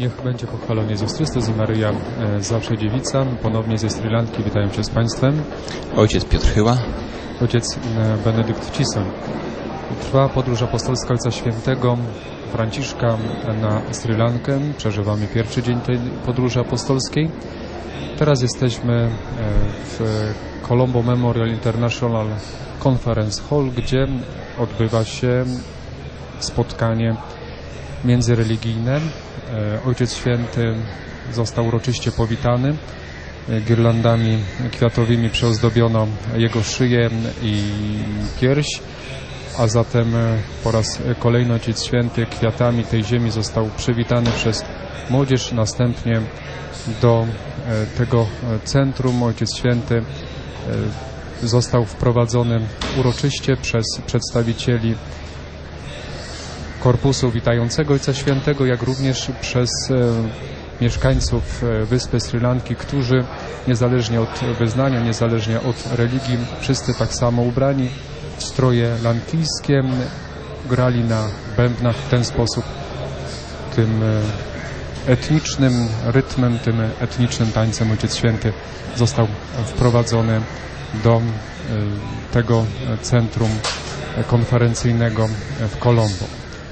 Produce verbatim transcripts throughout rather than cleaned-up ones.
Niech będzie pochwalony Jezus Chrystus i Maryja e, zawsze dziewica. Ponownie ze Sri Lanki witają Cię z Państwem. Ojciec Piotr Chyła. Ojciec e, Benedykt Cisel. Trwa podróż apostolska Ojca Świętego Franciszka na Sri Lankę. Przeżywamy pierwszy dzień tej podróży apostolskiej. Teraz jesteśmy w Colombo Memorial International Conference Hall, gdzie odbywa się spotkanie międzyreligijne. Ojciec Święty został uroczyście powitany. Girlandami kwiatowymi przeozdobiono jego szyję i pierś, a zatem po raz kolejny Ojciec Święty kwiatami tej ziemi został przywitany przez młodzież. Następnie do tego centrum Ojciec Święty został wprowadzony uroczyście przez przedstawicieli korpusu witającego Ojca Świętego, jak również przez mieszkańców wyspy Sri Lanki, którzy niezależnie od wyznania, niezależnie od religii, wszyscy tak samo ubrani w stroje lankijskie, grali na bębnach w ten sposób, tym etnicznym rytmem, tym etnicznym tańcem Ojciec Święty został wprowadzony do tego centrum konferencyjnego w Colombo.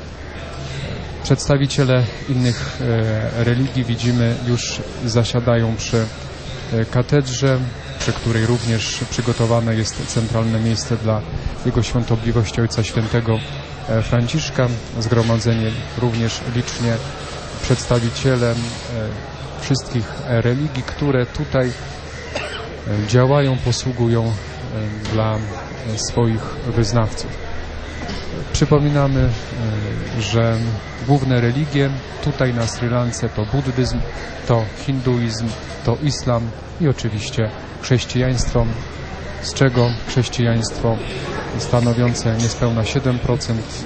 Przedstawiciele innych religii, widzimy, już zasiadają przy katedrze, przy której również przygotowane jest centralne miejsce dla Jego Świątobliwości Ojca Świętego Franciszka. Zgromadzenie również licznie przedstawiciele wszystkich religii, które tutaj działają, posługują dla swoich wyznawców. Przypominamy, że główne religie tutaj na Sri Lance to buddyzm, to hinduizm, to islam i oczywiście chrześcijaństwo, z czego chrześcijaństwo stanowiące niespełna siedem procent,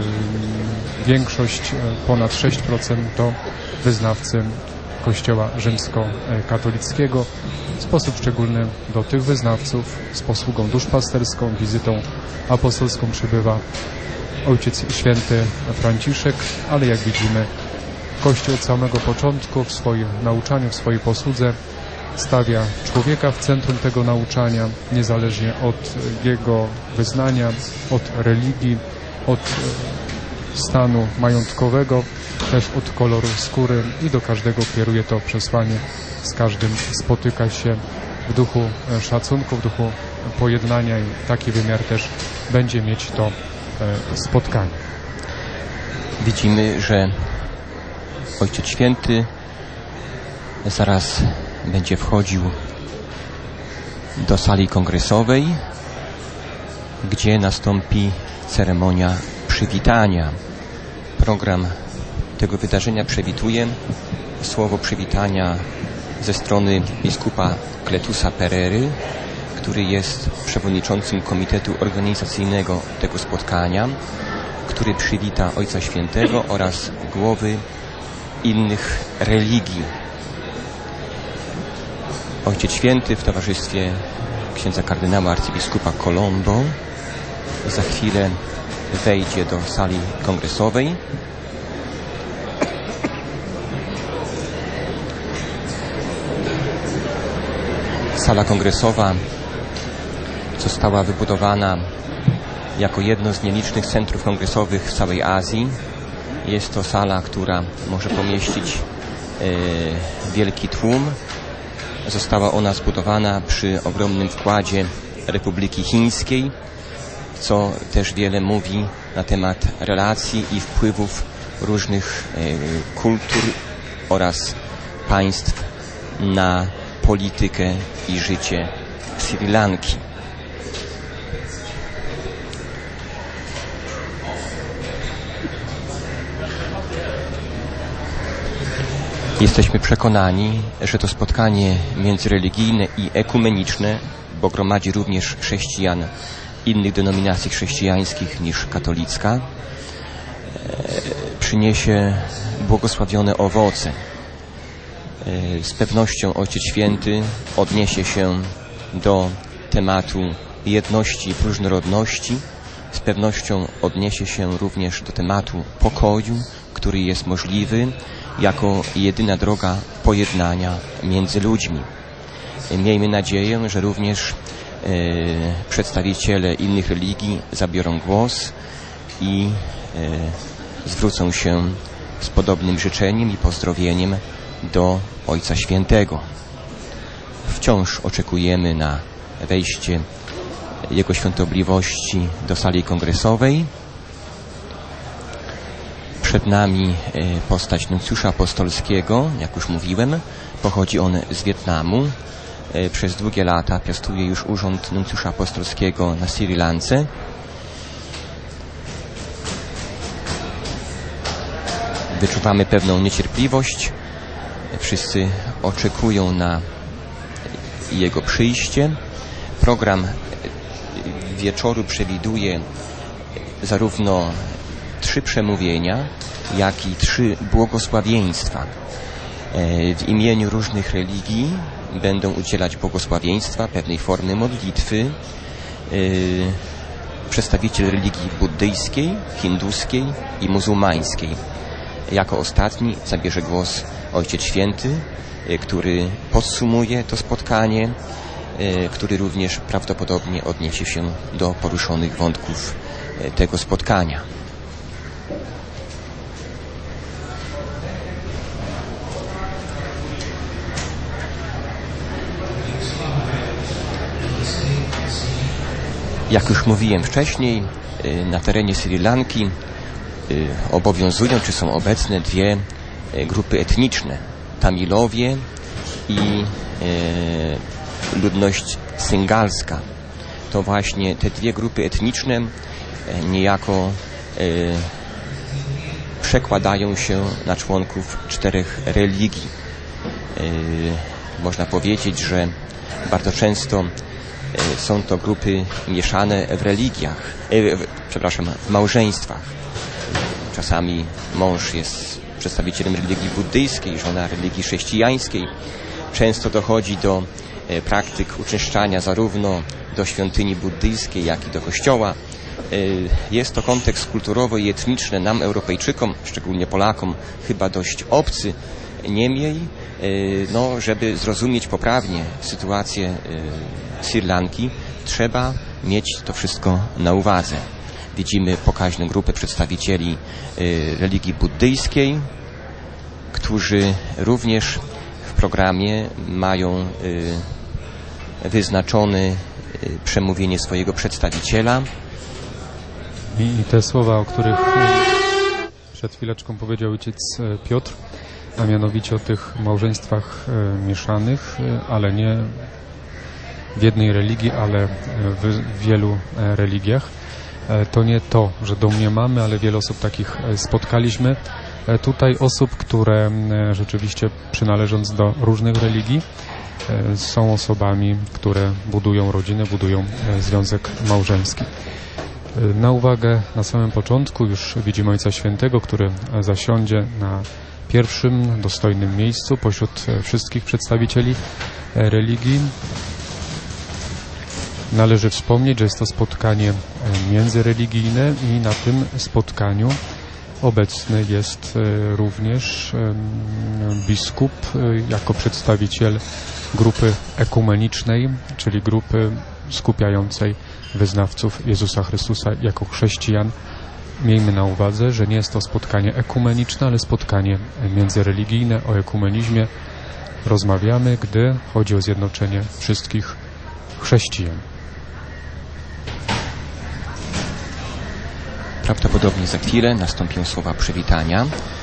większość ponad sześć procent to wyznawcy Kościoła rzymskokatolickiego. W sposób szczególny do tych wyznawców z posługą duszpasterską, wizytą apostolską przybywa Ojciec Święty Franciszek, ale jak widzimy, Kościół od samego początku w swoim nauczaniu, w swojej posłudze stawia człowieka w centrum tego nauczania, niezależnie od jego wyznania, od religii, od stanu majątkowego, też od koloru skóry, i do każdego kieruje to przesłanie. Z każdym spotyka się w duchu szacunku, w duchu pojednania, i taki wymiar też będzie mieć to spotkanie. Widzimy, że Ojciec Święty zaraz będzie wchodził do sali kongresowej, gdzie nastąpi ceremonia przywitania. Program tego wydarzenia przewiduje słowo przywitania ze strony biskupa Kletusa Perery, który jest przewodniczącym komitetu organizacyjnego tego spotkania, który przywita Ojca Świętego oraz głowy innych religii. Ojciec Święty w towarzystwie księdza kardynała arcybiskupa Colombo za chwilę wejdzie do sali kongresowej. Sala kongresowa została wybudowana jako jedno z nielicznych centrów kongresowych w całej Azji. Jest to sala, która może pomieścić e, wielki tłum. Została ona zbudowana przy ogromnym wkładzie Republiki Chińskiej, co też wiele mówi na temat relacji i wpływów różnych e, kultur oraz państw na politykę i życie Sri Lanki. Jesteśmy przekonani, że to spotkanie międzyreligijne i ekumeniczne, bo gromadzi również chrześcijan innych denominacji chrześcijańskich niż katolicka, przyniesie błogosławione owoce. Z pewnością Ojciec Święty odniesie się do tematu jedności w różnorodności. Z pewnością odniesie się również do tematu pokoju, który jest możliwy jako jedyna droga pojednania między ludźmi. Miejmy nadzieję, że również e, przedstawiciele innych religii zabiorą głos i e, zwrócą się z podobnym życzeniem i pozdrowieniem do Ojca Świętego. Wciąż oczekujemy na wejście Jego Świątobliwości do sali kongresowej. Przed nami postać nuncjusza apostolskiego, jak już mówiłem. Pochodzi on z Wietnamu. Przez długie lata piastuje już urząd nuncjusza apostolskiego na Sri Lance. Wyczuwamy pewną niecierpliwość. Wszyscy oczekują na jego przyjście. Program wieczoru przewiduje zarówno trzy przemówienia, jak i trzy błogosławieństwa. W imieniu różnych religii będą udzielać błogosławieństwa, pewnej formy modlitwy, przedstawiciel religii buddyjskiej, hinduskiej i muzułmańskiej. Jako ostatni zabierze głos Ojciec Święty, który podsumuje to spotkanie, który również prawdopodobnie odniesie się do poruszonych wątków tego spotkania. Jak już mówiłem wcześniej, na terenie Sri Lanki obowiązują czy są obecne dwie grupy etniczne. Tamilowie i e, ludność singalska. To właśnie te dwie grupy etniczne niejako e, przekładają się na członków czterech religii. E, można powiedzieć, że bardzo często e, są to grupy mieszane w religiach, e, w, przepraszam, w małżeństwach. Czasami mąż jest przedstawicielem religii buddyjskiej, żona religii chrześcijańskiej. Często dochodzi do e, praktyk uczęszczania zarówno do świątyni buddyjskiej, jak i do kościoła. E, jest to kontekst kulturowy i etniczny nam, Europejczykom, szczególnie Polakom, chyba dość obcy. Niemniej, e, no, żeby zrozumieć poprawnie sytuację e, Sri Lanki, trzeba mieć to wszystko na uwadze. Widzimy pokaźną grupę przedstawicieli y, religii buddyjskiej, którzy również w programie mają y, wyznaczone y, przemówienie swojego przedstawiciela. I, I te słowa, o których przed chwileczką powiedział ojciec Piotr, a mianowicie o tych małżeństwach y, mieszanych, y, ale nie w jednej religii, ale w wielu y, religiach. To nie to, że domniemamy, ale wiele osób takich spotkaliśmy. Tutaj osób, które rzeczywiście przynależąc do różnych religii są osobami, które budują rodzinę, budują związek małżeński. Na uwagę na samym początku już widzimy Ojca Świętego, który zasiądzie na pierwszym dostojnym miejscu pośród wszystkich przedstawicieli religii. Należy wspomnieć, że jest to spotkanie międzyreligijne i na tym spotkaniu obecny jest również biskup jako przedstawiciel grupy ekumenicznej, czyli grupy skupiającej wyznawców Jezusa Chrystusa jako chrześcijan. Miejmy na uwadze, że nie jest to spotkanie ekumeniczne, ale spotkanie międzyreligijne. O ekumenizmie rozmawiamy, gdy chodzi o zjednoczenie wszystkich chrześcijan. Prawdopodobnie za chwilę nastąpią słowa przywitania.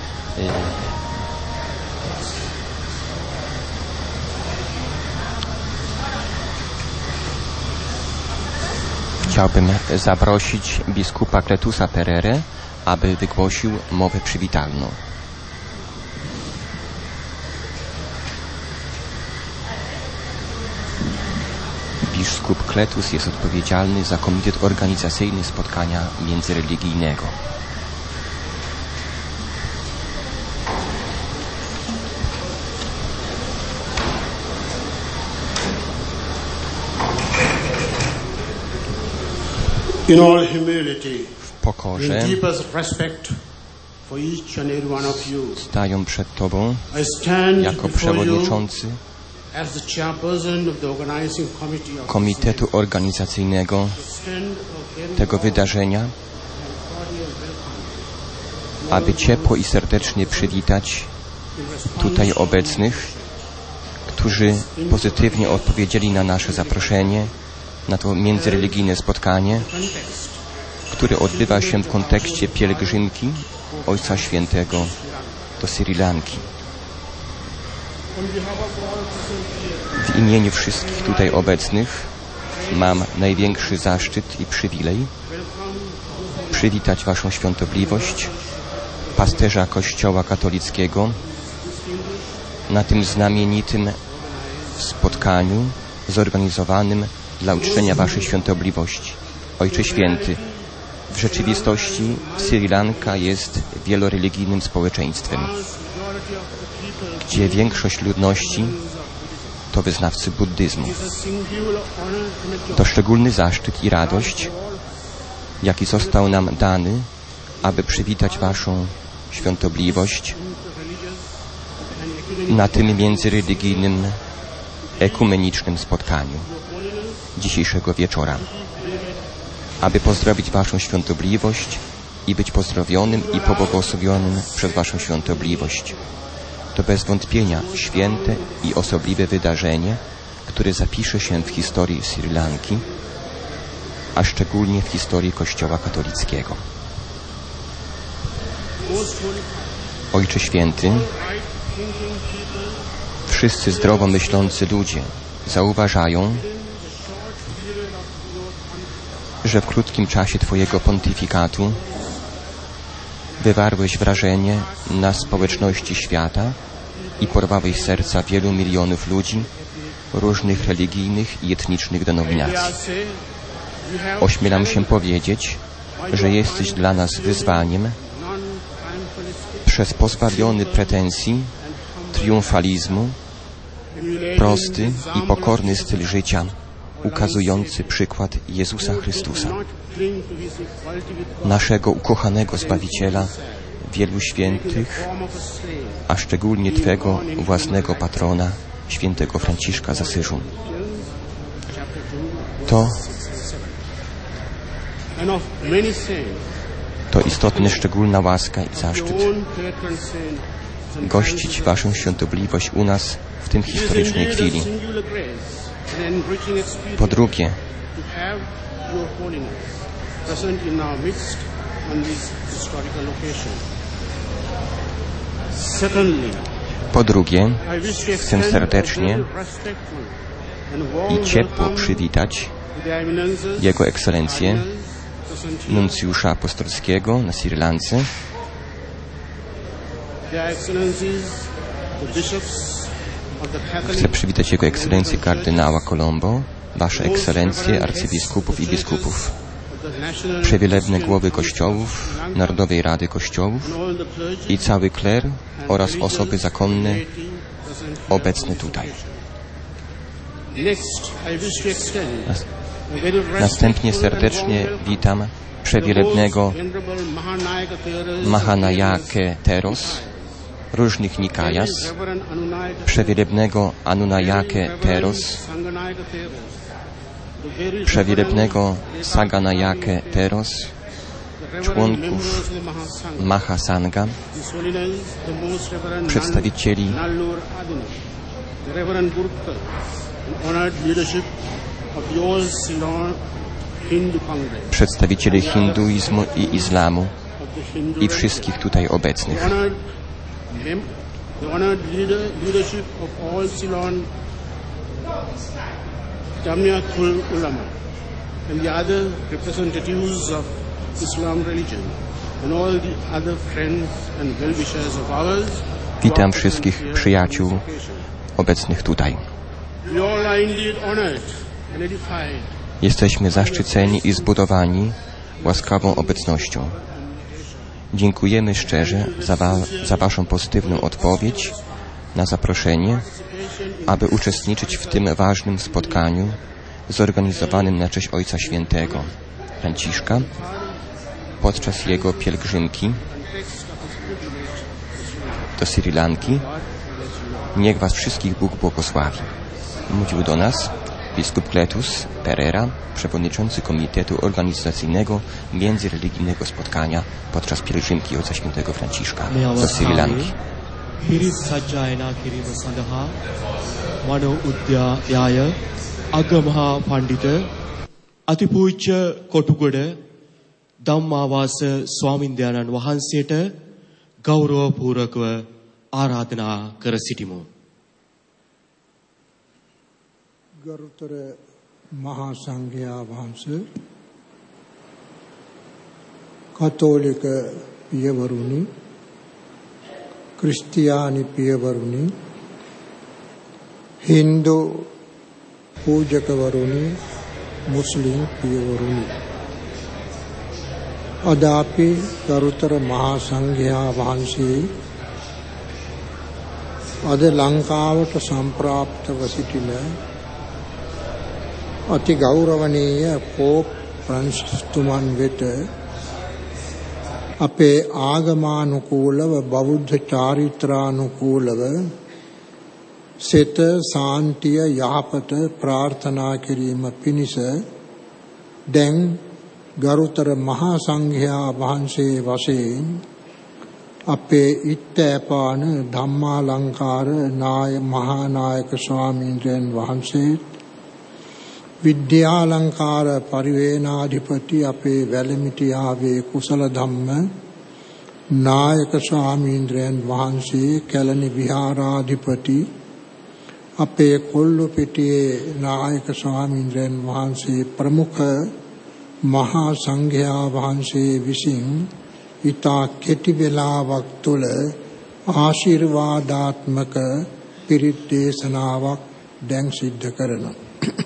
Chciałbym zaprosić biskupa Kletusa Perere, aby wygłosił mowę przywitalną. Biskup Kletus jest odpowiedzialny za komitet organizacyjny spotkania międzyreligijnego. In all humility, w pokorze, in deepest respect stają przed Tobą jako przewodniczący Komitetu Organizacyjnego tego wydarzenia, aby ciepło i serdecznie przywitać tutaj obecnych, którzy pozytywnie odpowiedzieli na nasze zaproszenie, na to międzyreligijne spotkanie, które odbywa się w kontekście pielgrzymki Ojca Świętego do Sri Lanki. W imieniu wszystkich tutaj obecnych mam największy zaszczyt i przywilej przywitać Waszą Świątobliwość, pasterza Kościoła katolickiego, na tym znamienitym spotkaniu zorganizowanym dla uczczenia Waszej Świątobliwości. Ojcze Święty, w rzeczywistości Sri Lanka jest wieloreligijnym społeczeństwem, gdzie większość ludności to wyznawcy buddyzmu. To szczególny zaszczyt i radość, jaki został nam dany, aby przywitać Waszą Świątobliwość na tym międzyreligijnym, ekumenicznym spotkaniu dzisiejszego wieczora, aby pozdrowić Waszą Świątobliwość i być pozdrowionym i pobłogosławionym przez Waszą Świątobliwość. To bez wątpienia święte i osobliwe wydarzenie, które zapisze się w historii Sri Lanki, a szczególnie w historii Kościoła katolickiego. Ojcze Święty, wszyscy zdrowo myślący ludzie zauważają, że w krótkim czasie Twojego pontyfikatu wywarłeś wrażenie na społeczności świata i porwałeś serca wielu milionów ludzi różnych religijnych i etnicznych denominacji. Ośmielam się powiedzieć, że jesteś dla nas wyzwaniem przez pozbawiony pretensji, triumfalizmu, prosty i pokorny styl życia, ukazujący przykład Jezusa Chrystusa, naszego ukochanego Zbawiciela, wielu świętych, a szczególnie Twego własnego patrona, świętego Franciszka z Asyżu. To, to istotna, szczególna łaska i zaszczyt gościć Waszą Świątobliwość u nas w tym historycznej chwili. Po drugie, po drugie, chcę serdecznie i ciepło przywitać Jego Ekscelencję, nuncjusza apostolskiego na Sri Lance, chcę przywitać Jego Ekscelencję kardynała Colombo, Wasze Ekscelencje arcybiskupów i biskupów, przewielebne głowy kościołów, Narodowej Rady Kościołów i cały kler oraz osoby zakonne obecne tutaj. Następnie serdecznie witam przewielebnego Mahanayakę Teros, różnych Nikajas, przewielebnego Anunayakę Teros, przewielebnego Saganayakę Teros, członków Mahasanga, przedstawicieli przedstawicieli hinduizmu i islamu i wszystkich tutaj obecnych. Witam wszystkich przyjaciół obecnych tutaj. Jesteśmy zaszczyceni i zbudowani łaskawą obecnością. Dziękujemy szczerze za, wa za Waszą pozytywną odpowiedź na zaproszenie, aby uczestniczyć w tym ważnym spotkaniu zorganizowanym na cześć Ojca Świętego Franciszka podczas jego pielgrzymki do Sri Lanki. Niech was wszystkich Bóg błogosławi. Mówił do nas biskup Kletus Pereira, przewodniczący Komitetu Organizacyjnego Międzyreligijnego Spotkania podczas pielgrzymki Ojca Świętego Franciszka do Sri Lanki. Agamaha Pandita Atipujya Kotugoda Dhammawasa Swamindyanan Wahanseta Gaurava Purakava Aradhana kara sitimu. ගරුතර මහා සංඝයා වහන්සේ කතෝලික පියවරුනි ක්‍රිස්තියානි පියවරුනි හින්දු පූජකවරුනි මුස්ලිම් පියවරුනි අද අපි ගරුතර මහා සංඝයා වහන්සේ අද ලංකාවට සම්ප්‍රාප්තව සිටින අති ගෞරවනීය පෝප් ෆ්‍රැන්සිස් තුමන් වෙත අපේ ආගමානුකූලව බෞද්ධ චාරිත්‍රානුකූලව සිත සාන්තිය යහපත ප්‍රාර්ථනා කිරීම පිණිස දැන් ගරුතර මහා සංඝයා වහන්සේ වශයෙන් අපේ ඉත්තෑපාන ධම්මාලංකාර නාය මහා නායක ස්වාමීන් වහන්සේ විද්‍යාලංකාර පරිවේනාධිපති අපේ වැලමිටියාවේ කුසල ධම්ම නායක ස්වාමීන් වහන්සේ කැලණි විහාරාධිපති අපේ කොල්ලුපිටියේ නායක ස්වාමීන් වහන්සේ ප්‍රමුඛ මහා සංඝයා වහන්සේ විසින් ඊතා කෙටි වේලාවක් තුළ ආශිර්වාදාත්මක පිරිත් දේශනාවක් දැන් සිද්ධ කරනවා.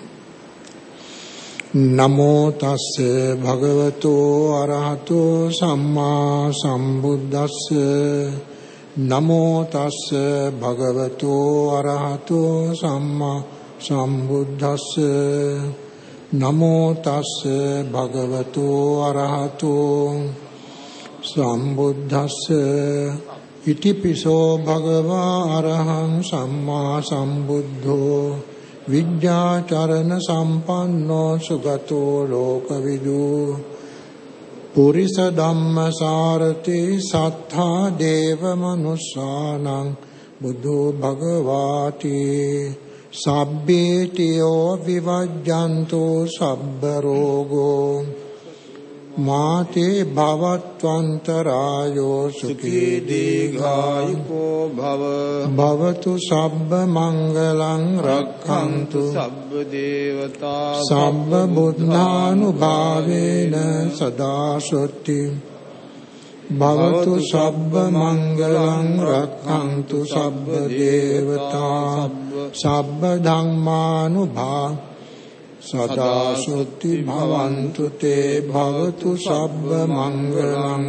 නමෝ තස්ස භගවතෝ අරහතෝ සම්මා සම්බුද්දස්ස නමෝ තස්ස භගවතෝ අරහතෝ සම්මා සම්බුද්දස්ස නමෝ තස්ස භගවතෝ අරහතෝ සම්බුද්දස්ස ඉතිපිසෝ භගවා අරහං සම්මා සම්බුද්ධෝ විද්‍යාචරණ සම්පන්නෝ සුගතෝ ලෝකවිදු පුරිස ධම්මසාරති සත්තා දේව මනුස්සානං බුද්ධෝ භගවාති සබ්බේතියෝ විවජ්ජන්තෝ සබ්බ රෝගෝ මාතේ භවත්වන්තරායෝ සුඛී දීඝායුකෝ භව භවතු සබ්බ මංගලං රක්ඛන්තු සබ්බ දේවතා සබ්බ බුද්ධානුභාවේන සදා සොත්ති භවතු සබ්බ මංගලං රක්ඛන්තු සබ්බ දේවතා සබ්බ ධම්මානුභා සදා සොත්ති භවන්තු තේ භවතු සබ්බ මංගලං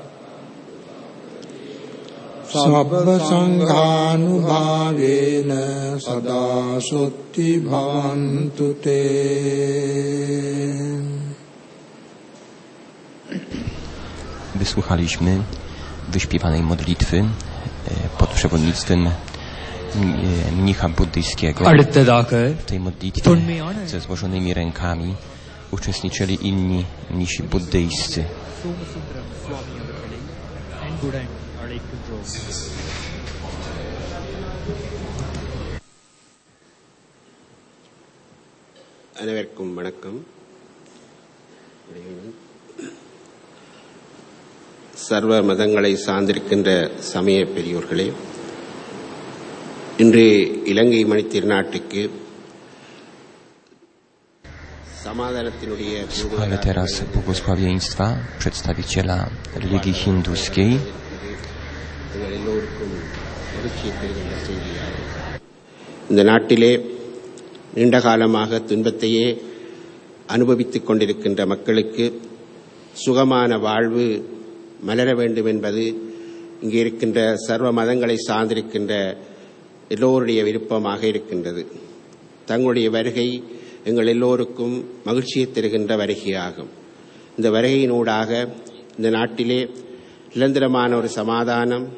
සබ්බ සංඝානුභාවේන සදා සොත්ති භවන්තු තේ. Wysłuchaliśmy wyśpiewanej modlitwy pod przewodnictwem mnicha buddyjskiego. W tej modlitwie ze złożonymi rękami uczestniczyli inni mnisi buddyjscy. அனைவருக்கும் வணக்கம். சர்வ மதங்களை சார்ந்திருக்கின்ற சமய பெரியோர்களே, இன்று இலங்கை மணி திருநாட்டுக்கு சமாதானத்தினுடைய Słuchamy teraz błogosławieństwa przedstawiciela religii hinduskiej. இந்த நாட்டிலே நீண்ட காலமாக துன்பத்தையே அனுபவித்துக் கொண்டிருக்கின்ற மக்களுக்கு சுகமான வாழ்வு மலர வேண்டும் என்பது இங்கே இருக்கின்ற சர்வ மதங்களை சார்ந்திருக்கின்ற எல்லோருடைய விருப்பமாக இருக்கின்றது. தங்களுடைய வருகை எங்கள் எல்லோருக்கும் மகிழ்ச்சியை தருகின்ற வருகையாகும். இந்த வருகையினூடாக இந்த நாட்டிலே நிரந்தரமான ஒரு சமாதானம்,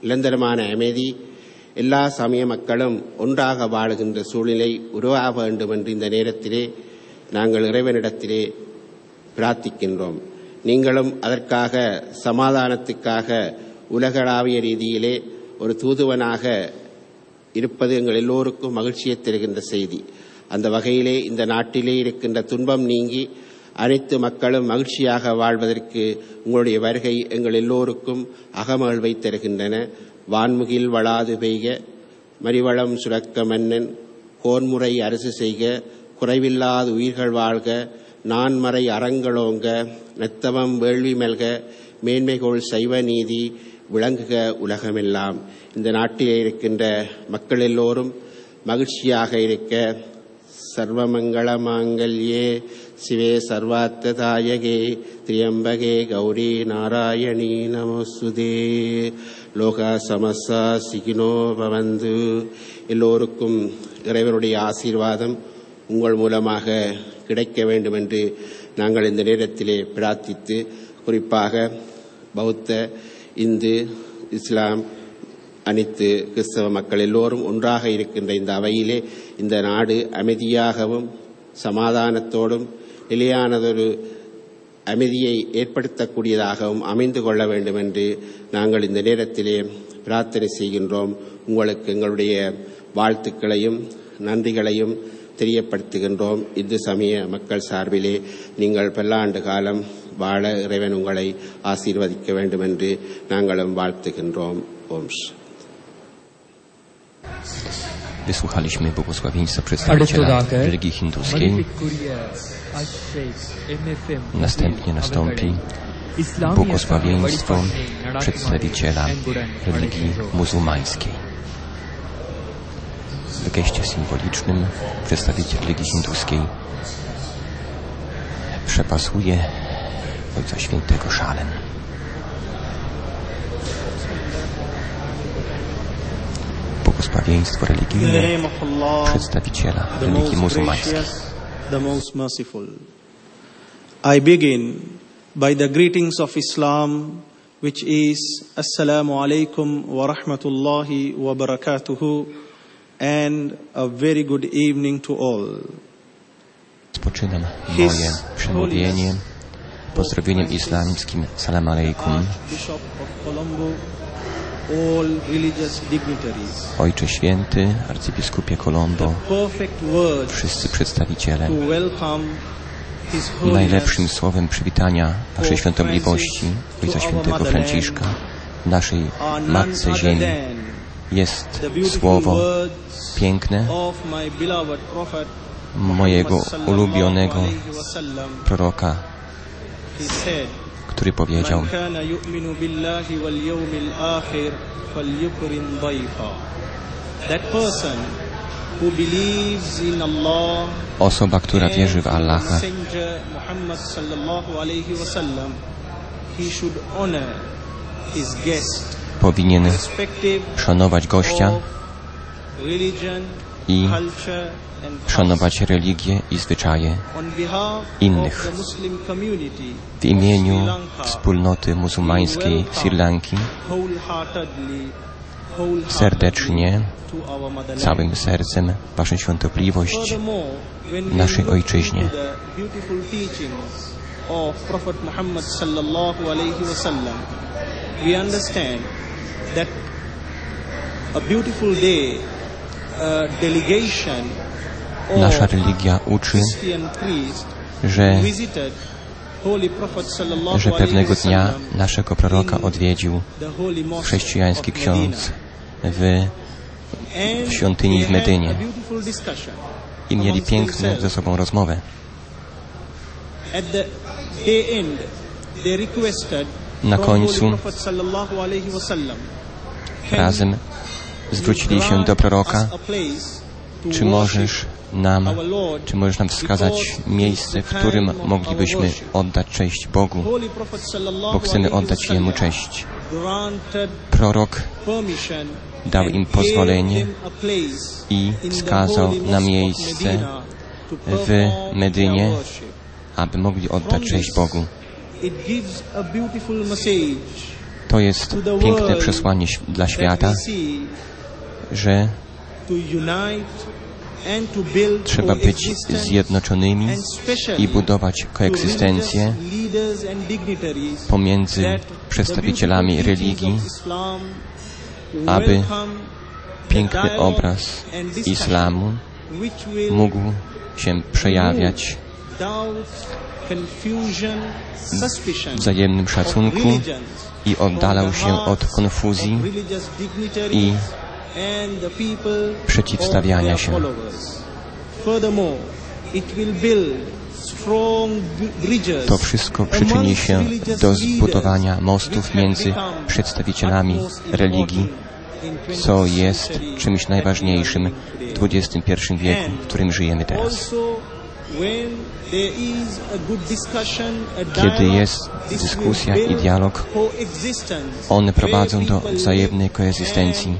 நிரந்தரமான அமைதி, எல்லா சமய மக்களும் ஒன்றாக வாழுகின்ற சூழ்நிலை உருவாக வேண்டும் என்று இந்த நேரத்திலே நாங்கள் இறைவனிடத்திலே பிரார்த்திக்கின்றோம். நீங்களும் அதற்காக சமாதானத்துக்காக உலகளாவிய ரீதியிலே ஒரு தூதுவனாக இருப்பது எங்கள் எல்லோருக்கும் மகிழ்ச்சியை தருகின்ற செய்தி. அந்த வகையிலே இந்த நாட்டிலே இருக்கின்ற துன்பம் நீங்கி அனைத்து மக்களும் மகிழ்ச்சியாக வாழ்வதற்கு உங்களுடைய வருகை எங்கள் எல்லோருக்கும் அகமகிழ்வை தருகின்றன. வான்முகில் வளாது பெய்க, மறிவளம் சுரக்க மன்னன், கோன்முறை அரசு செய்க, குறைவில்லாத உயிர்கள் வாழ்க, நான்மறை அறங்களோங்க, நத்தவம் வேள்வி மல்க, மேன்மைகோள் சைவ நீதி விளங்குக உலகமெல்லாம். இந்த நாட்டிலே இருக்கின்ற மக்கள் எல்லோரும் மகிழ்ச்சியாக இருக்க, சர்வமங்கள மாங்கல்யே சிவே சர்வார்த்ததாயகே திரியம்பகே கௌரி நாராயணி நமோஸ்துதே. லோகா சமஸ்தா சிகினோ பவந்து. எல்லோருக்கும் இறைவனுடைய ஆசீர்வாதம் உங்கள் மூலமாக கிடைக்க வேண்டும் என்று நாங்கள் இந்த நேரத்திலே பிரார்த்தித்து, குறிப்பாக பௌத்த, இந்து, இஸ்லாம், அனைத்து கிறிஸ்தவ மக்கள் எல்லோரும் ஒன்றாக இருக்கின்ற இந்த அவையிலே இந்த நாடு அமைதியாகவும் சமாதானத்தோடும் நிலையானதொரு அமைதியை ஏற்படுத்தக்கூடியதாகவும் அமைந்து கொள்ள வேண்டும் என்று நாங்கள் இந்த நேரத்திலே பிரார்த்தனை செய்கின்றோம். உங்களுக்கு எங்களுடைய வாழ்த்துக்களையும் நன்றிகளையும் தெரியப்படுத்துகின்றோம். இந்து சமய மக்கள் சார்பிலே நீங்கள் பல்லாண்டு காலம் வாழ இறைவன் உங்களை ஆசீர்வதிக்க வேண்டும் என்று நாங்களும் வாழ்த்துகின்றோம். ஓம். Wysłuchaliśmy błogosławieństwa przedstawiciela religii hinduskiej. Następnie nastąpi błogosławieństwo przedstawiciela religii muzułmańskiej. W geście symbolicznym przedstawiciel religii hinduskiej przepasuje Ojca Świętego szalem. Błogosławieństwo religijne przedstawiciela religii muzułmańskiej. The most merciful. I begin by the greetings of Islam, which is Assalamu alaikum wa rahmatullahi wa barakatuhu, and a very good evening to all. Rozpoczynam moje przemówienie pozdrowieniem islamskim. Salam alaikum. All religious dignitaries. Ojcze Święty, arcybiskupie Colombo, wszyscy przedstawiciele, najlepszym słowem przywitania Waszej Świątobliwości, Ojca Świętego Franciszka, naszej Matce Ziemi, jest słowo piękne mojego ulubionego proroka, który powiedział: osoba, która wierzy w Allaha, powinien szanować gościa i szanować religię i zwyczaje innych. W imieniu wspólnoty muzułmańskiej Sri Lanki serdecznie, całym sercem Waszą Świątobliwość naszej Ojczyźnie. Nasza religia uczy, że, że pewnego dnia naszego proroka odwiedził chrześcijański ksiądz w, w świątyni w Medynie i mieli piękną ze sobą rozmowę. Na końcu razem zwrócili się do proroka: czy możesz nam, czy możesz nam wskazać miejsce, w którym moglibyśmy oddać cześć Bogu, bo chcemy oddać Jemu cześć. Prorok dał im pozwolenie i wskazał na miejsce w Medynie, aby mogli oddać cześć Bogu. To jest piękne przesłanie dla świata, że trzeba być zjednoczonymi i budować koegzystencję pomiędzy przedstawicielami religii, aby piękny obraz islamu mógł się przejawiać w wzajemnym szacunku i oddalał się od konfuzji i przeciwstawiania się. To wszystko przyczyni się do zbudowania mostów między przedstawicielami religii, co jest czymś najważniejszym w dwudziestym pierwszym wieku, w którym żyjemy teraz. Kiedy jest dyskusja i dialog, one prowadzą do wzajemnej koegzystencji,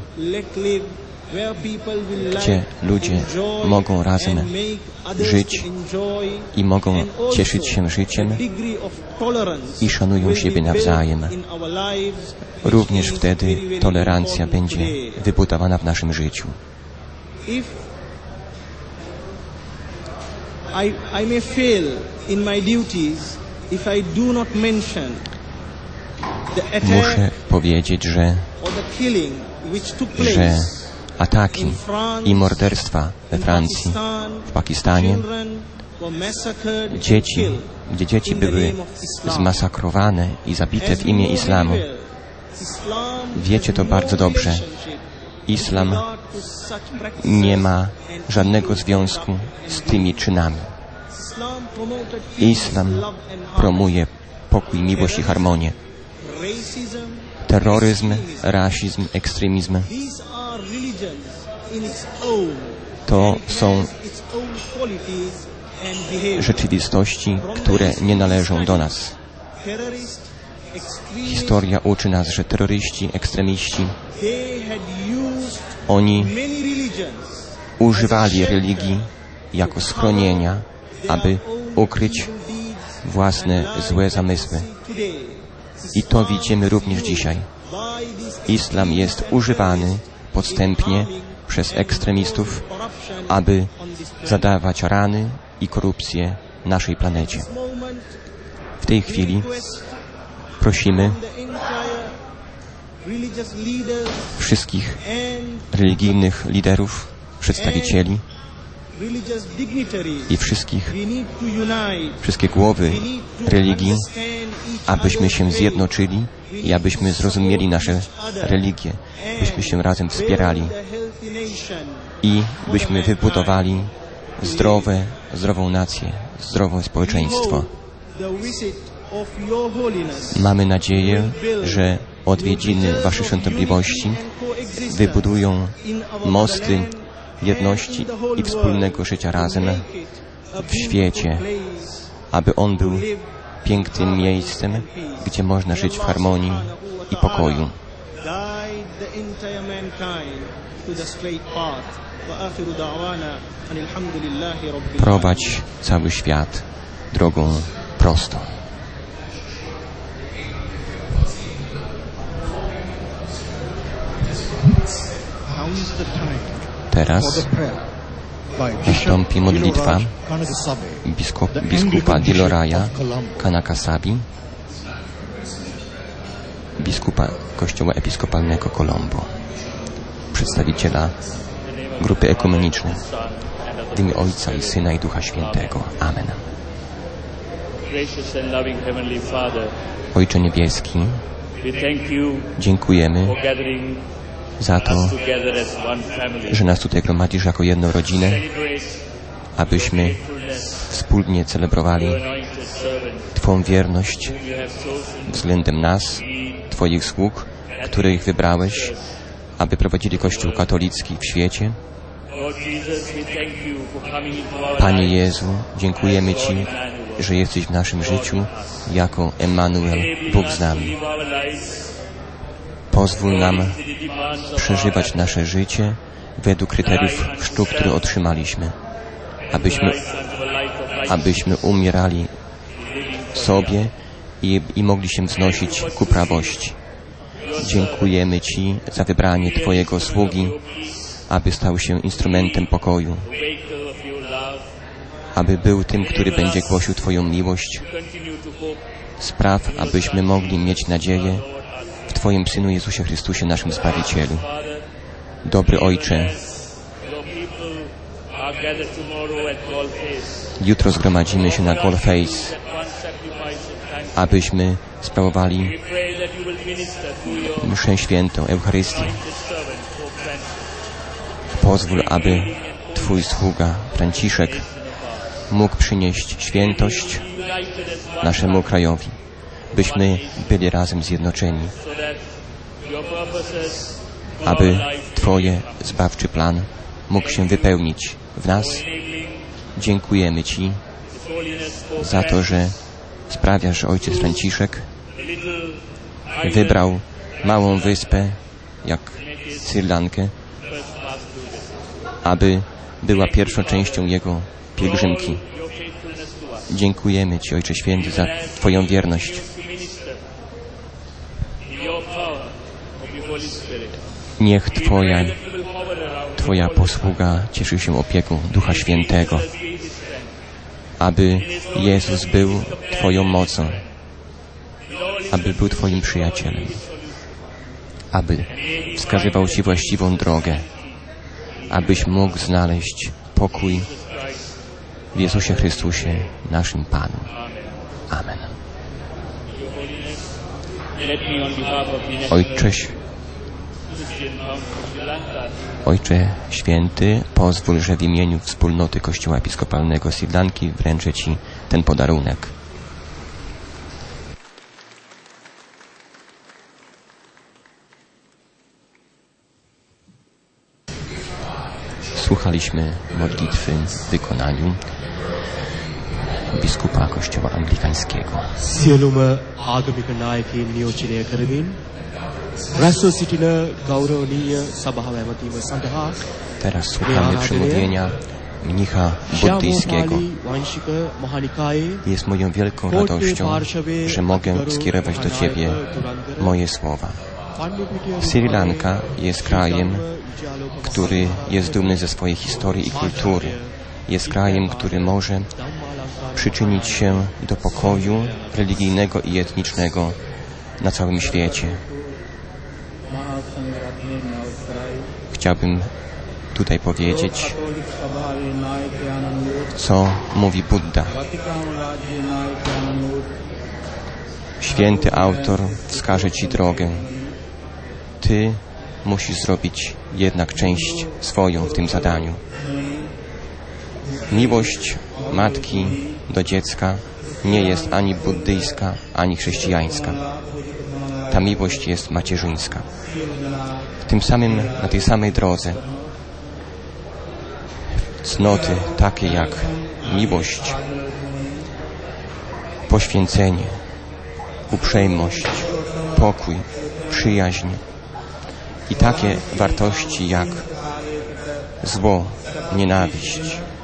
gdzie ludzie mogą razem żyć i mogą cieszyć się życiem i szanują siebie nawzajem. Również wtedy tolerancja będzie wybudowana w naszym życiu. I, I may fail in my duties if I do not mention the attack Muszę powiedzieć, że, or the killing which took że place ataki in France, i morderstwa we Francji, w Pakistanie, dzieci, gdzie dzieci były zmasakrowane i zabite w imię islamu. Wiecie to bardzo dobrze. Islam nie ma żadnego związku z tymi czynami. Islam promuje pokój, miłość i harmonię. Terroryzm, rasizm, ekstremizm to są rzeczywistości, które nie należą do nas. Historia uczy nas, że terroryści, ekstremiści, oni używali religii jako schronienia, aby ukryć własne złe zamysły. I to widzimy również dzisiaj. Islam jest używany podstępnie przez ekstremistów, aby zadawać rany i korupcję naszej planecie. W tej chwili prosimy wszystkich religijnych liderów, przedstawicieli i wszystkich, wszystkie głowy religii, abyśmy się zjednoczyli i abyśmy zrozumieli nasze religie, byśmy się razem wspierali i byśmy wybudowali zdrowe, zdrową nację, zdrowe społeczeństwo. Mamy nadzieję, że odwiedziny Waszej Świątobliwości wybudują mosty jedności i wspólnego życia razem w świecie, aby on był pięknym miejscem, gdzie można żyć w harmonii i pokoju. Prowadź cały świat drogą prostą. Teraz nastąpi modlitwa biskup, biskupa Diloraja Kanakasabi, biskupa Kościoła Episkopalnego Colombo, przedstawiciela grupy ekumenicznej. W imię Ojca i Syna i Ducha Świętego. Amen. Ojcze Niebieski, dziękujemy za to, że nas tutaj gromadzisz jako jedną rodzinę, abyśmy wspólnie celebrowali Twą wierność względem nas, Twoich sług, których wybrałeś, aby prowadzili Kościół katolicki w świecie. Panie Jezu, dziękujemy Ci, że jesteś w naszym życiu jako Emmanuel, Bóg z nami. Pozwól nam przeżywać nasze życie według kryteriów chrztu, które otrzymaliśmy, abyśmy, abyśmy umierali sobie i, i mogli się wznosić ku prawości. dziękujemy Ci za wybranie Twojego sługi, aby stał się instrumentem pokoju, aby był tym, który będzie głosił Twoją miłość. Spraw, abyśmy mogli mieć nadzieję w Twoim Synu Jezusie Chrystusie, naszym Zbawicielu. Dobry Ojcze, jutro zgromadzimy się na Golface, abyśmy sprawowali mszę świętą, Eucharystię. Pozwól, aby Twój sługa Franciszek mógł przynieść świętość naszemu krajowi, byśmy byli razem zjednoczeni, aby Twoje zbawczy plan mógł się wypełnić w nas. Dziękujemy Ci za to, że sprawiasz, że ojciec Franciszek wybrał małą wyspę, jak Sri Lankę, aby była pierwszą częścią jego pielgrzymki. Dziękujemy Ci, Ojcze Święty, za Twoją wierność. Niech Twoja, Twoja posługa cieszy się opieką Ducha Świętego, aby Jezus był Twoją mocą, aby był Twoim przyjacielem, aby wskazywał Ci właściwą drogę, abyś mógł znaleźć pokój w Jezusie Chrystusie, naszym Panu. Amen. Ojcze, Ojcze Święty, pozwól, że w imieniu wspólnoty Kościoła Episkopalnego Sri Lanki wręczę Ci ten podarunek. Słuchaliśmy modlitwy w wykonaniu biskupa Kościoła Anglikańskiego. සියලුම ආගමික නායකයින් නියෝජනය කරමින් රැස්ව සිටින ගෞරවනීය සභාව ඇමතීම සඳහා Teraz słuchamy przemówienia mnicha buddyjskiego. Jest moją wielką radością, że mogę skierować do Ciebie moje słowa. Sri Lanka jest krajem, który jest dumny ze swojej historii i kultury. Jest krajem, który może przyczynić się do pokoju religijnego i etnicznego na całym świecie. Chciałbym tutaj powiedzieć, co mówi Buddha. Święty autor wskaże Ci drogę. Ty musisz zrobić jednak część swoją w tym zadaniu. Miłość matki do dziecka nie jest ani buddyjska, ani chrześcijańska. Ta miłość jest macierzyńska. W tym samym, na tej samej drodze cnoty takie jak miłość, poświęcenie, uprzejmość, pokój, przyjaźń i takie wartości jak zło, nienawiść,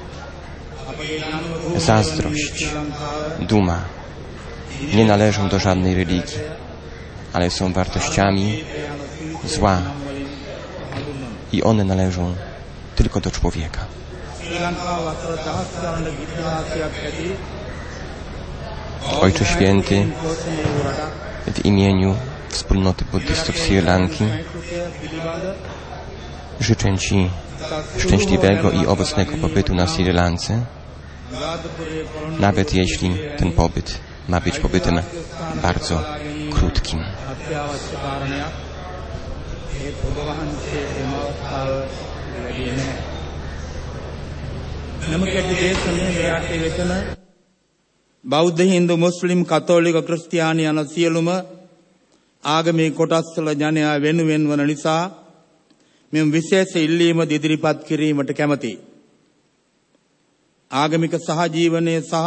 zazdrość, duma nie należą do żadnej religii, ale są wartościami zła i one należą tylko do człowieka. Ojcze Święty, w imieniu wspólnoty buddystów Sri Lanki życzę Ci szczęśliwego i owocnego pobytu na Sri Lance, nawet jeśli ten pobyt ma być pobytem bardzo krótkim. බෞද්ධ හින්දු මුස්ලිම් කතෝලික ක්‍රිස්තියානි යන සියලුම ආගමික කොටස්වල ජනයා වෙනුවෙන් වන නිසා මෙම විශේෂ ඉල්ලීම ඉදිරිපත් කිරීමට කැමැතියි. ආගමික සහජීවනයේ සහ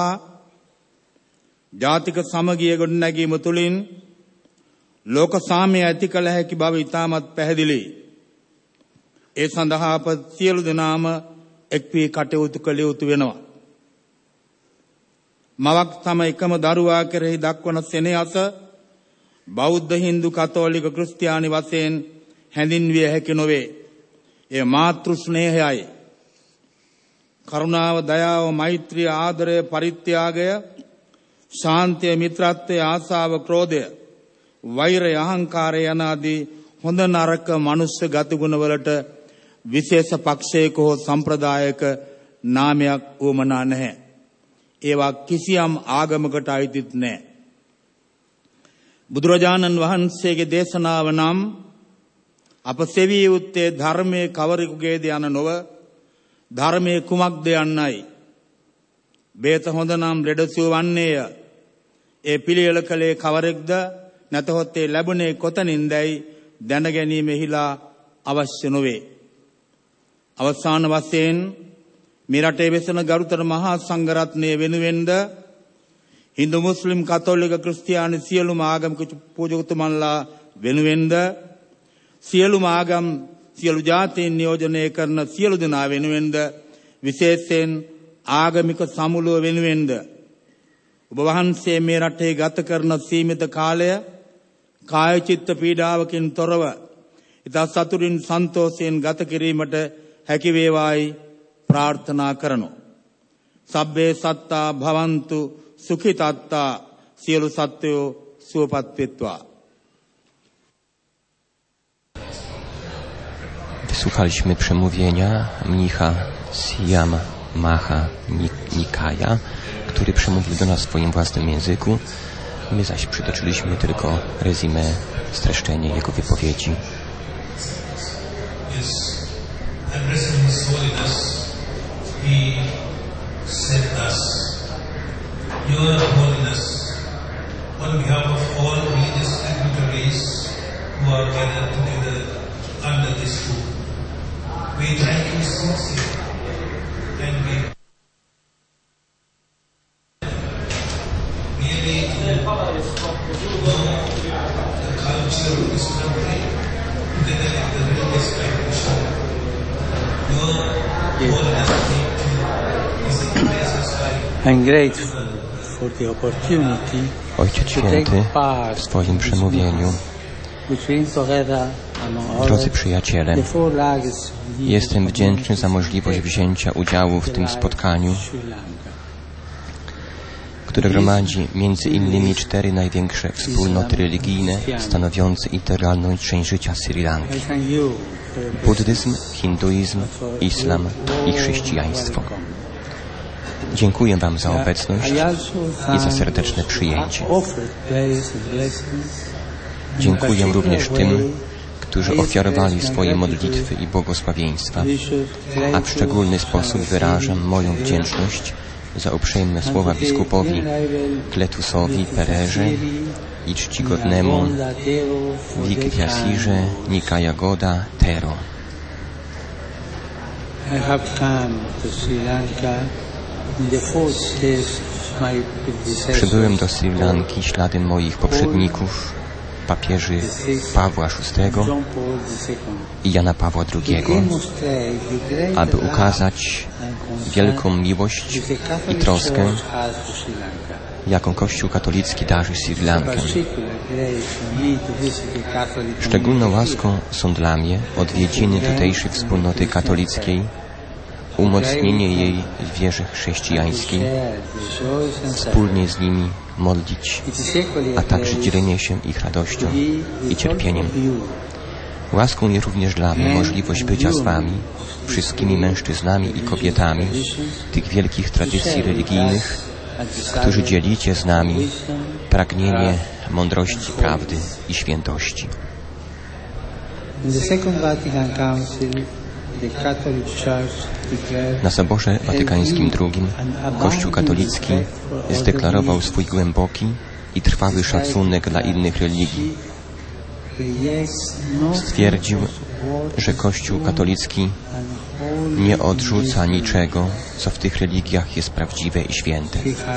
ජාතික සමගිය ගොඩනැගීම තුළින් ලෝක සාමය ඇති කළ හැකි බව ඉතාමත් පැහැදිලියි. ඒ සඳහා අප සියලු දෙනාම එක් වී කටයුතු කළ යුතු වෙනවා. මවක් තම එකම දරුවා කෙරෙහි දක්වන සෙනෙහස බෞද්ධ හින්දු කතෝලික ක්‍රිස්තියානි වශයෙන් හැඳින්විය හැකි නොවේ. ඒ මාතෘ ස්නේහයයි. කරුණාව, දයාව, මෛත්‍රිය, ආදරය, පරිත්‍යාගය, ශාන්තිය, මිත්‍රත්වය, ආසාව, ක්‍රෝධය, වෛරය, අහංකාරය යන ආදී හොඳ නරක මනුෂ්‍ය ගතිගුණ වලට විශේෂ පක්ෂයක හෝ සම්ප්‍රදායක නාමයක් උවමනා නැහැ. ඒවා කිසියම් ආගමකට අයිතිත් නැහැ. බුදුරජාණන් වහන්සේගේ දේශනාව නම් අප සෙවිය යුත්තේ ධර්මයේ කවරෙකුගේද යන නොව ධර්මයේ කුමක්ද යන්නයි. බේත හොඳ නම් ලෙඩසුව වන්නේය. ඒ පිළියෙල කළේ කවරෙක්ද, නැතහොත් ඒ ලැබුණේ කොතනින්දයි දැන ගැනීමෙහිලා අවශ්‍ය නොවේ. අවසාන වශයෙන් මේ රටේ වෙසෙන ගරුතර මහා සංඝරත්නය වෙනුවෙන්ද හින්දු මුස්ලිම් කතෝලික ක්‍රිස්තියානි සියලුම ආගමික පූජකතුමන්ලා වෙනුවෙන්ද සියලුම ආගම් සියලු ජාතීන් නියෝජනය කරන සියලු දෙනා වෙනුවෙන්ද විශේෂයෙන් ආගමික සමුළුව වෙනුවෙන්ද ඔබ වහන්සේ මේ රටේ ගත කරන සීමිත කාලය කාය චිත්ත පීඩාවකින් තොරව ඉතා සතුටින් සන්තෝෂයෙන් ගත කිරීමට හැකි වේවායි ප්‍රාර්ථනා කරනු. සබ්බේ සත්තා භවන්තු සුඛිතත්තා, සියලු සත්වයෝ සුවපත් වෙත්වා. Wysłuchaliśmy przemówienia mnicha Siyam Maha Nikaya, który przemówił do nas w swoim własnym języku. My zaś przytoczyliśmy tylko rezumé, streszczenie jego wypowiedzi. Your Holiness, on behalf of all religious dignitaries who are gathered together under this roof, we thank you sincerely and we really know the culture of this country together with the religious tradition. Your Holiness is a place of life. I'm grateful. Ojciec Święty w swoim przemówieniu: drodzy przyjaciele, jestem wdzięczny za możliwość wzięcia udziału w tym spotkaniu, które gromadzi między innymi cztery największe wspólnoty religijne stanowiące integralną część życia Sri Lanki: buddyzm, hinduizm, islam i chrześcijaństwo. Dziękuję Wam za obecność i za serdeczne przyjęcie. Dziękuję również tym, którzy ofiarowali swoje modlitwy i błogosławieństwa, a w szczególny sposób wyrażam moją wdzięczność za uprzejme słowa biskupowi Kletusowi Pererze i czcigodnemu Vigyasirze Nikaya Goda Thero. Przybyłem do Sri Lanki śladem moich poprzedników, papieży Pawła szóstego i Jana Pawła drugiego, aby ukazać wielką miłość i troskę, jaką Kościół katolicki darzy Sri Lankę. Szczególną łaską są dla mnie odwiedziny tutejszej wspólnoty katolickiej, umocnienie jej w wierze chrześcijańskiej, wspólnie z nimi modlić, a także dzielenie się ich radością i cierpieniem. Łaską jest również dla mnie możliwość bycia z Wami, wszystkimi mężczyznami i kobietami tych wielkich tradycji religijnych, którzy dzielicie z nami pragnienie mądrości, prawdy i świętości. Na Soborze Watykańskim drugim Kościół katolicki zdeklarował swój głęboki i trwały szacunek dla innych religii. Stwierdził, że Kościół katolicki nie odrzuca niczego, co w tych religiach jest prawdziwe i święte.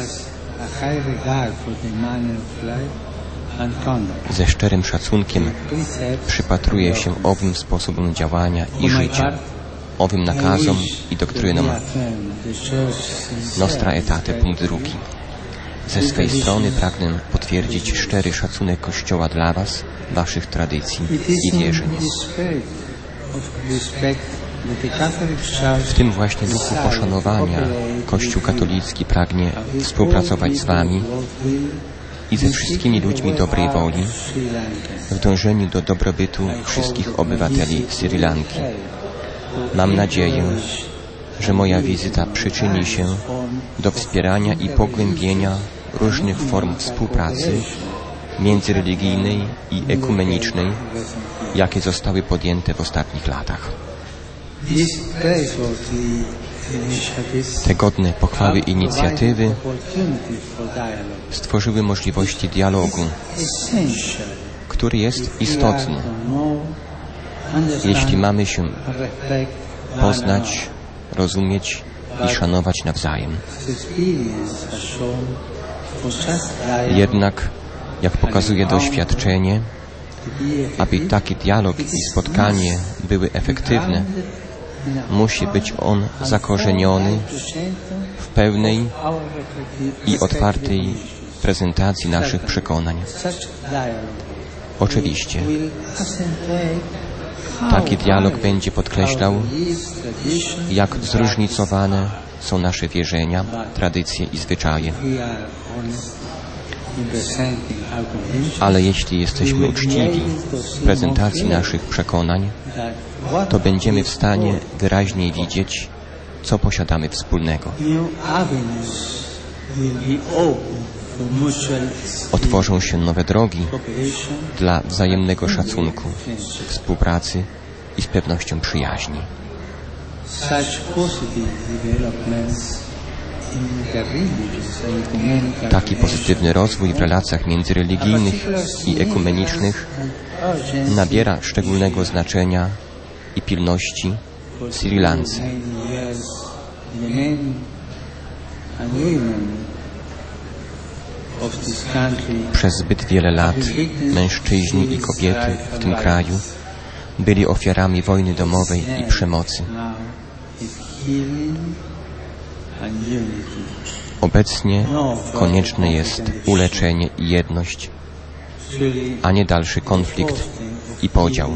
Ze szczerym szacunkiem przypatruje się owym sposobom działania i życia, owym nakazom i doktrynom. Nostra Aetate, punkt drugi. Ze swej strony pragnę potwierdzić szczery szacunek Kościoła dla Was, Waszych tradycji i wierzeń. W tym właśnie duchu poszanowania Kościół katolicki pragnie współpracować z Wami i ze wszystkimi ludźmi dobrej woli w dążeniu do dobrobytu wszystkich obywateli Sri Lanki. Mam nadzieję, że moja wizyta przyczyni się do wspierania i pogłębienia różnych form współpracy międzyreligijnej i ekumenicznej, jakie zostały podjęte w ostatnich latach. Te godne pochwały inicjatywy stworzyły możliwości dialogu, który jest istotny, jeśli mamy się poznać, rozumieć i szanować nawzajem. Jednak, jak pokazuje doświadczenie, aby taki dialog i spotkanie były efektywne, musi być on zakorzeniony w pełnej i otwartej prezentacji naszych przekonań. Oczywiście, taki dialog będzie podkreślał, jak zróżnicowane są nasze wierzenia, tradycje i zwyczaje. Ale jeśli jesteśmy uczciwi w prezentacji naszych przekonań, to będziemy w stanie wyraźniej widzieć, co posiadamy wspólnego. Otworzą się nowe drogi dla wzajemnego szacunku, współpracy i z pewnością przyjaźni. Taki pozytywny rozwój w relacjach międzyreligijnych i ekumenicznych nabiera szczególnego znaczenia i pilności w Sri Lance. Przez zbyt wiele lat mężczyźni i kobiety w tym kraju byli ofiarami wojny domowej i przemocy. Obecnie konieczne jest uleczenie i jedność, a nie dalszy konflikt i podział.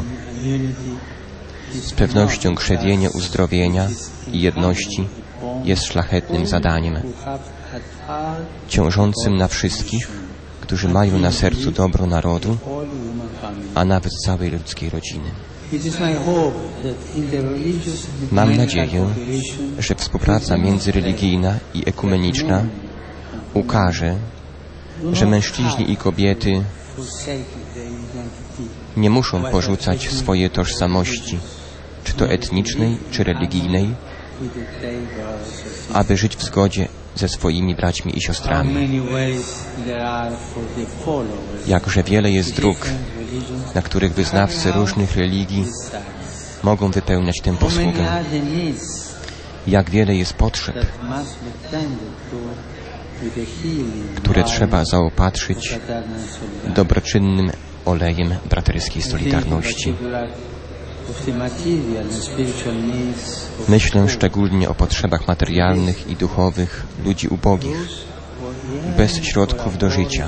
Z pewnością krzewienie uzdrowienia i jedności jest szlachetnym zadaniem, ciążącym na wszystkich, którzy mają na sercu dobro narodu, a nawet całej ludzkiej rodziny. Mam nadzieję, że współpraca międzyreligijna i ekumeniczna ukaże, że mężczyźni i kobiety nie muszą porzucać swojej tożsamości, czy to etnicznej, czy religijnej, aby żyć w zgodzie ze swoimi braćmi i siostrami. Jakże wiele jest dróg, na których wyznawcy różnych religii mogą wypełniać tę posługę. Jak wiele jest potrzeb, które trzeba zaopatrzyć dobroczynnym olejem braterskiej solidarności. Myślę szczególnie o potrzebach materialnych i duchowych ludzi ubogich, bez środków do życia,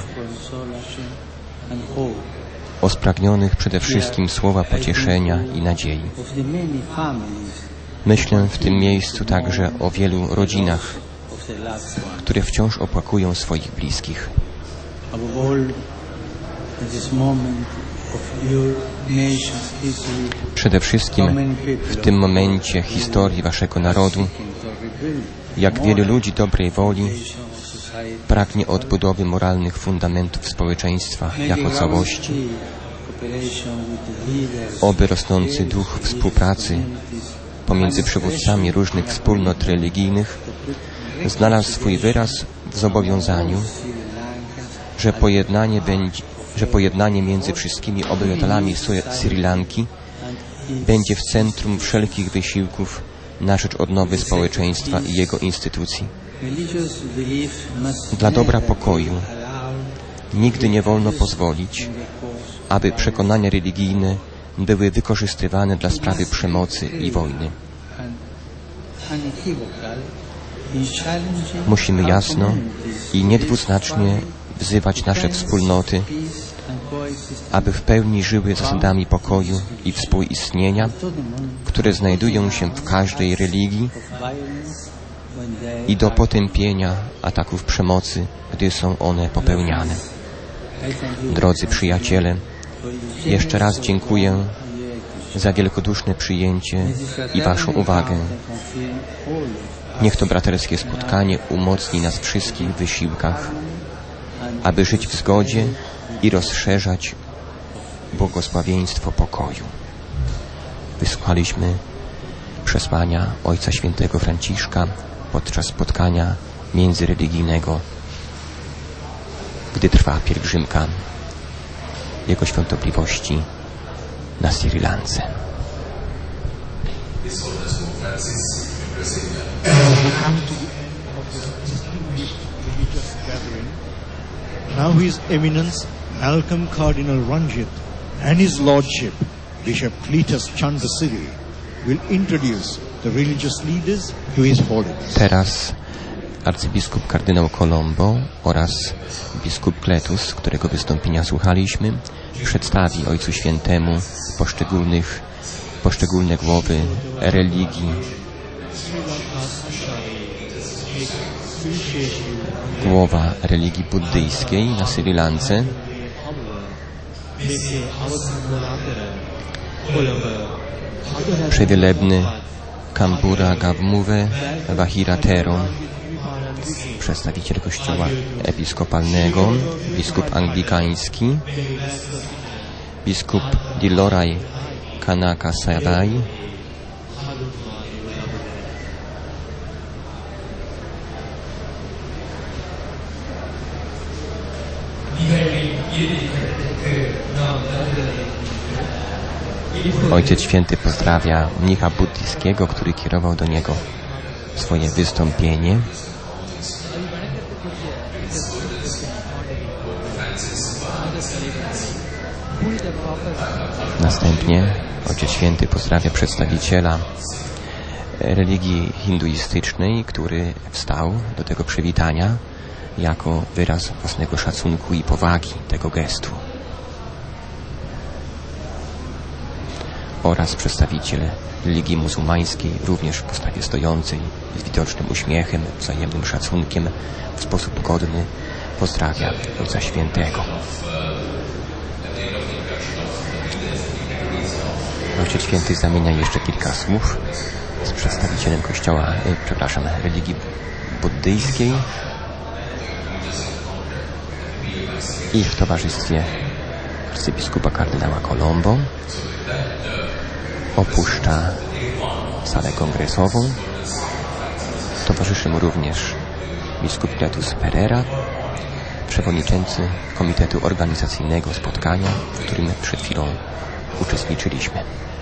o spragnionych przede wszystkim słowa pocieszenia i nadziei. Myślę w tym miejscu także o wielu rodzinach, które wciąż opłakują swoich bliskich. Przede wszystkim w tym momencie historii waszego narodu, jak wielu ludzi dobrej woli pragnie odbudowy moralnych fundamentów społeczeństwa jako całości, oby rosnący duch współpracy pomiędzy przywódcami różnych wspólnot religijnych znalazł swój wyraz w zobowiązaniu, że pojednanie będzie że pojednanie między wszystkimi obywatelami Sri Lanki będzie w centrum wszelkich wysiłków na rzecz odnowy społeczeństwa i jego instytucji. Dla dobra pokoju nigdy nie wolno pozwolić, aby przekonania religijne były wykorzystywane dla sprawy przemocy i wojny. Musimy jasno i niedwuznacznie wzywać nasze wspólnoty, aby w pełni żyły zasadami pokoju i współistnienia, które znajdują się w każdej religii, i do potępienia ataków przemocy, gdy są one popełniane. Drodzy przyjaciele, jeszcze raz dziękuję za wielkoduszne przyjęcie i Waszą uwagę. Niech to braterskie spotkanie umocni nas wszystkich w wysiłkach, aby żyć w zgodzie i rozszerzać błogosławieństwo pokoju. Wysłuchaliśmy przesłania Ojca Świętego Franciszka podczas spotkania międzyreligijnego, gdy trwa pielgrzymka Jego Świątobliwości na Sri Lance. Now His Eminence Malcolm Cardinal Ranjit and His Lordship Bishop Cletus Chandasiri will introduce the religious leaders to His Holiness. Teraz arcybiskup kardynał Colombo oraz biskup Kletus, którego wystąpienia słuchaliśmy, przedstawi Ojcu Świętemu poszczególnych, poszczególne głowy religii. Głowa religii buddyjskiej na Sri Lance, przewielebny Kambura Gavmuve Vahiratero, przedstawiciel kościoła episkopalnego, biskup anglikański, biskup Dilorai Kanaka Sarai, Ojciec Święty pozdrawia mnicha buddyjskiego, który kierował do niego swoje wystąpienie. Następnie Ojciec Święty pozdrawia przedstawiciela religii hinduistycznej, który wstał do tego przywitania jako wyraz własnego szacunku i powagi tego gestu. Oraz przedstawiciel religii muzułmańskiej, również w postawie stojącej, z widocznym uśmiechem, wzajemnym szacunkiem, w sposób godny pozdrawia Ojca Świętego. Ojciec Święty zamienia jeszcze kilka słów z przedstawicielem kościoła, e, przepraszam, religii buddyjskiej i w towarzystwie arcybiskupa kardynała Colombo opuszcza salę kongresową. Towarzyszy mu również biskup Cletus Pereira, przewodniczący komitetu organizacyjnego spotkania, w którym przed chwilą uczestniczyliśmy.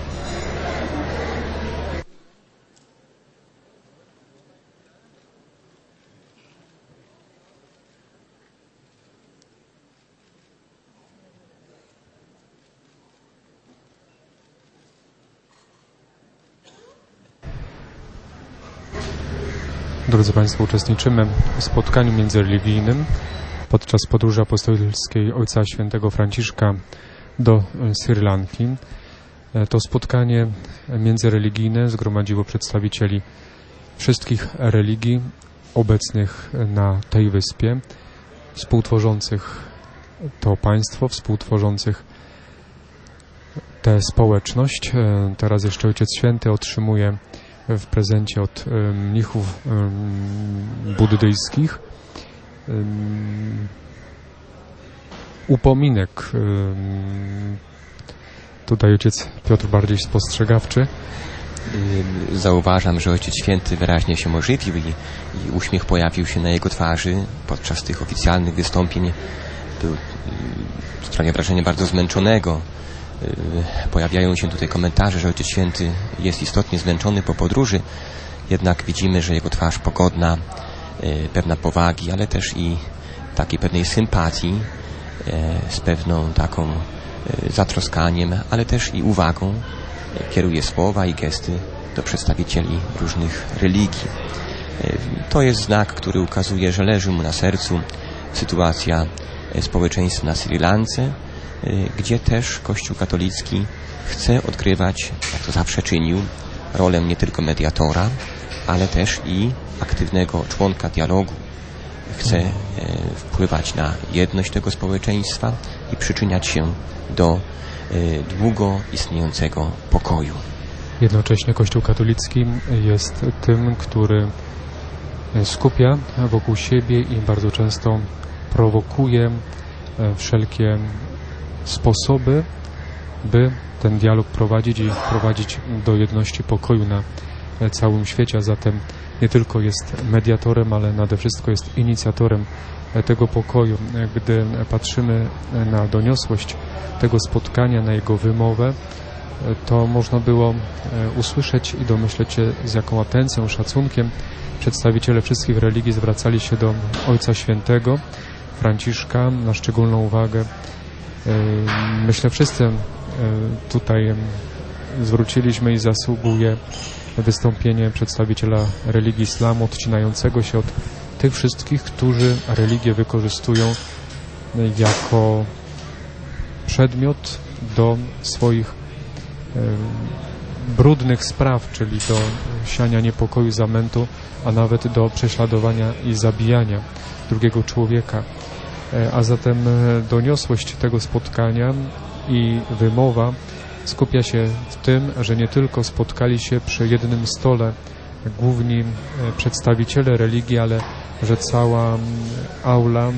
Drodzy Państwo, uczestniczymy w spotkaniu międzyreligijnym podczas podróży apostolskiej Ojca Świętego Franciszka do Sri Lanki. To spotkanie międzyreligijne zgromadziło przedstawicieli wszystkich religii obecnych na tej wyspie, współtworzących to państwo, współtworzących tę społeczność. Teraz jeszcze Ojciec Święty otrzymuje w prezencie od mnichów buddyjskich upominek. Tutaj ojciec Piotr bardziej spostrzegawczy. Zauważam, że Ojciec Święty wyraźnie się ożywił i, i uśmiech pojawił się na jego twarzy podczas tych oficjalnych wystąpień. Był, sprawia wrażenie bardzo zmęczonego. Pojawiają się tutaj komentarze, że Ojciec Święty jest istotnie zmęczony po podróży, jednak widzimy, że jego twarz pogodna, pewna powagi, ale też i takiej pewnej sympatii, z pewną taką zatroskaniem, ale też i uwagą kieruje słowa i gesty do przedstawicieli różnych religii. To jest znak, który ukazuje, że leży mu na sercu sytuacja społeczeństwa na Sri Lance, gdzie też Kościół katolicki chce odgrywać, jak to zawsze czynił, rolę nie tylko mediatora, ale też i aktywnego członka dialogu. Chce wpływać na jedność tego społeczeństwa i przyczyniać się do długo istniejącego pokoju. Jednocześnie Kościół katolicki jest tym, który skupia wokół siebie i bardzo często prowokuje wszelkie sposoby, by ten dialog prowadzić i prowadzić do jedności pokoju na całym świecie, a zatem nie tylko jest mediatorem, ale nade wszystko jest inicjatorem tego pokoju. Gdy patrzymy na doniosłość tego spotkania, na jego wymowę, to można było usłyszeć i domyśleć się, z jaką atencją, szacunkiem przedstawiciele wszystkich religii zwracali się do Ojca Świętego Franciszka na szczególną uwagę. Myślę, wszyscy tutaj zwróciliśmy i zasługuje wystąpienie przedstawiciela religii islamu odcinającego się od tych wszystkich, którzy religię wykorzystują jako przedmiot do swoich brudnych spraw, czyli do siania niepokoju, zamętu, a nawet do prześladowania i zabijania drugiego człowieka. A zatem doniosłość tego spotkania i wymowa skupia się w tym, że nie tylko spotkali się przy jednym stole główni przedstawiciele religii, ale że cała aula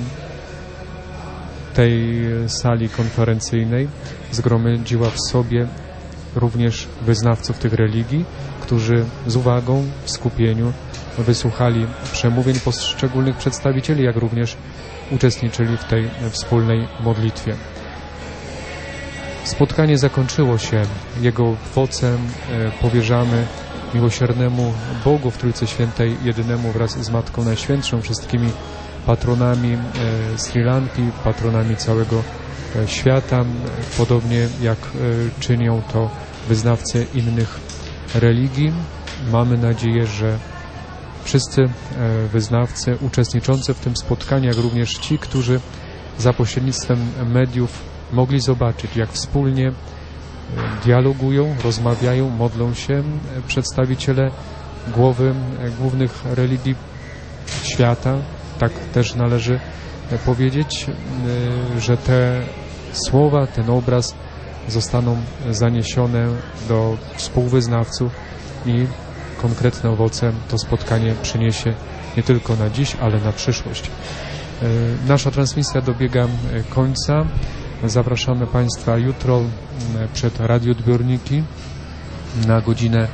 tej sali konferencyjnej zgromadziła w sobie również wyznawców tych religii, którzy z uwagą, w skupieniu wysłuchali przemówień poszczególnych przedstawicieli, jak również uczestniczyli w tej wspólnej modlitwie. Spotkanie zakończyło się. Jego owocem powierzamy miłosiernemu Bogu w Trójcy Świętej, jedynemu wraz z Matką Najświętszą, wszystkimi patronami Sri Lanki, patronami całego świata, podobnie jak czynią to wyznawcy innych religii. Mamy nadzieję, że wszyscy wyznawcy uczestniczący w tym spotkaniu, jak również ci, którzy za pośrednictwem mediów mogli zobaczyć, jak wspólnie dialogują, rozmawiają, modlą się przedstawiciele głowy głównych religii świata. Tak też należy powiedzieć, że te słowa, ten obraz zostaną zaniesione do współwyznawców i konkretne owoce to spotkanie przyniesie nie tylko na dziś, ale na przyszłość. Nasza transmisja dobiega końca. Zapraszamy Państwa jutro przed radioodbiorniki na godzinę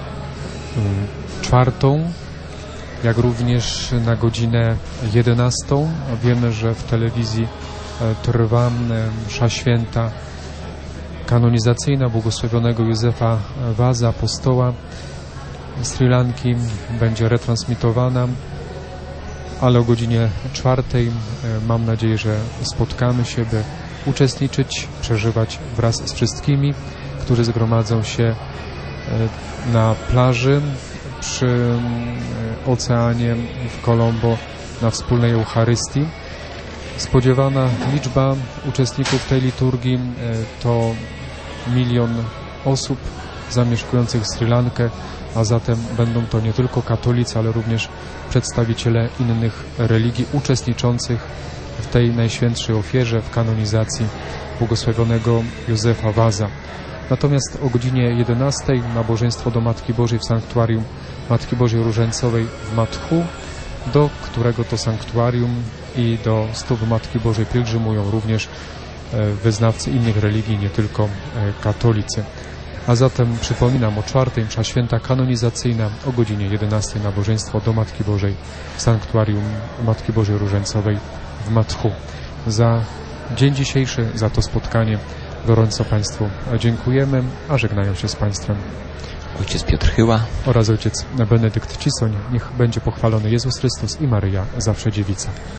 czwartą, jak również na godzinę jedenastą. Wiemy, że w telewizji trwa msza święta kanonizacyjna błogosławionego Józefa Waza, apostoła Sri Lanki, będzie retransmitowana, ale o godzinie czwartej mam nadzieję, że spotkamy się, by uczestniczyć, przeżywać wraz z wszystkimi, którzy zgromadzą się na plaży przy oceanie w Colombo na wspólnej Eucharystii. Spodziewana liczba uczestników tej liturgii to milion osób zamieszkujących Sri Lankę, a zatem będą to nie tylko katolicy, ale również przedstawiciele innych religii uczestniczących w tej najświętszej ofierze, w kanonizacji błogosławionego Józefa Waza. Natomiast o godzinie jedenastej nabożeństwo do Matki Bożej w sanktuarium Matki Bożej Różańcowej w Mathu, do którego to sanktuarium i do stóp Matki Bożej pielgrzymują również wyznawcy innych religii, nie tylko katolicy. A zatem przypominam, o czwartej msza święta kanonizacyjna, o godzinie jedenastej nabożeństwo do Matki Bożej w sanktuarium Matki Bożej Różańcowej w Mathu. Za dzień dzisiejszy, za to spotkanie gorąco Państwu dziękujemy, a żegnają się z Państwem ojciec Piotr Chyła oraz ojciec Benedykt Cisoń. Niech będzie pochwalony Jezus Chrystus i Maryja, zawsze dziewica.